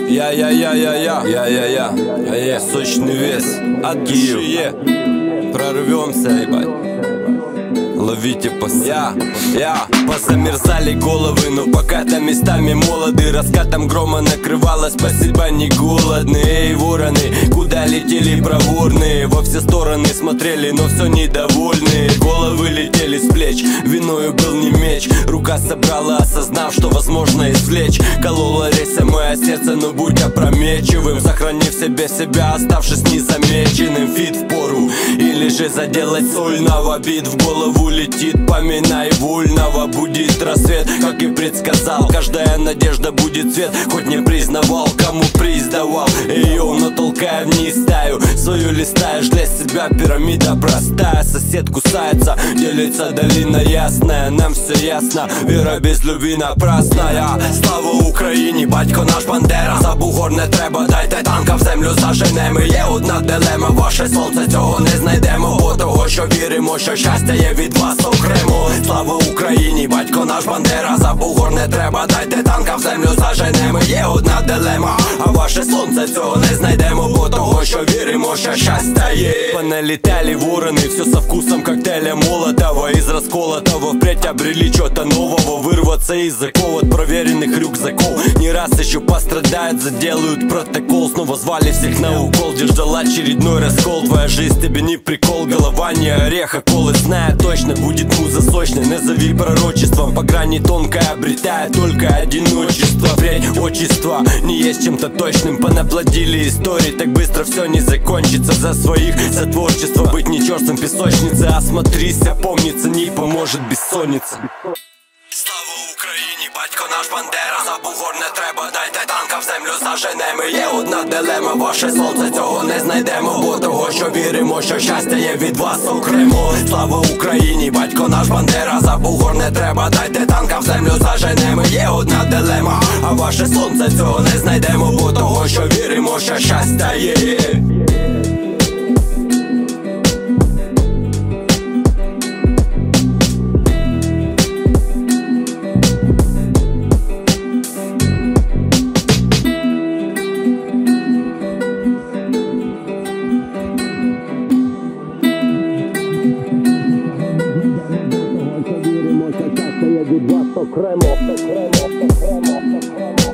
Я сочный вес от Киев. Прорвемся, ебать. Ловите паса. Позамерзали головы, но пока-то местами молоды. Раскатом грома накрывало, спасибо, не голодные. Эй, вороны, куда летели проворные? Во все стороны смотрели, но все недовольные. Головы летели с плеч, виною был не меч. Рука собрала, осознав, что возможно извлечь. Колола резь самое сердце, но будь опрометчивым. Сохранив себе себя, оставшись незамеченным. Фит в пору, или же заделать сольного. Бит в голову летит, поминай вольного. Будет рассвет, как и предсказал. Каждая надежда будет цвет, хоть не признавал, кому приз давал. Ее, но толкая вниз стаю свою листаешь для себя. Пирамида простая, сосед кусается, делится долина ясная. Нам все ясно, вера без любви напрасная. Слава Україні, батько наш Бандера. За бугор не треба, дайте танка в землю заженемо. Є одна дилема, ваше сонце цього не знайдемо. Бо того, що віримо, що щастя є від вас окремо. Слава Україні, батько наш Бандера. За бугор не треба, дайте танка в землю заженемо. Є одна дилема, а ваше сонце цього не знайдемо. Бо того, що віримо, що щастя є. Поналетали вороны, все со вкусом коктейля Молотова. Из расколотого впредь обрели что-то нового. Вырваться из оков от проверенных рюкзаков. Не раз еще пострадают, заделают протокол. Снова звали всех на укол, где ждал очередной раскол. Твоя жизнь тебе не прикол, голова не орех, а колы. Зная точно, будет муза сочной, назови пророчеством. По грани тонкой обретая только одиночество. Впредь отчество не есть чем-то точным. Понаплодили истории, так быстро все не закончится. За своих, за творчество, быть не черством песочницы. Осмотрись, опомниться, не поможет бессонница. Слава Україні, батько наш Бандера. За бугор не треба, дайте танка в землю заженемо. Є одна дилема, ваше сонце цього не знайдемо. Бо того, що віримо, що щастя є від вас окремо. Слава Україні, батько наш Бандера. За бугор не треба, дайте танка в землю заженемо. Є одна дилема, а ваше сонце цього не знайдемо. Бо того, що віримо, що щастя є. Від вас окремо.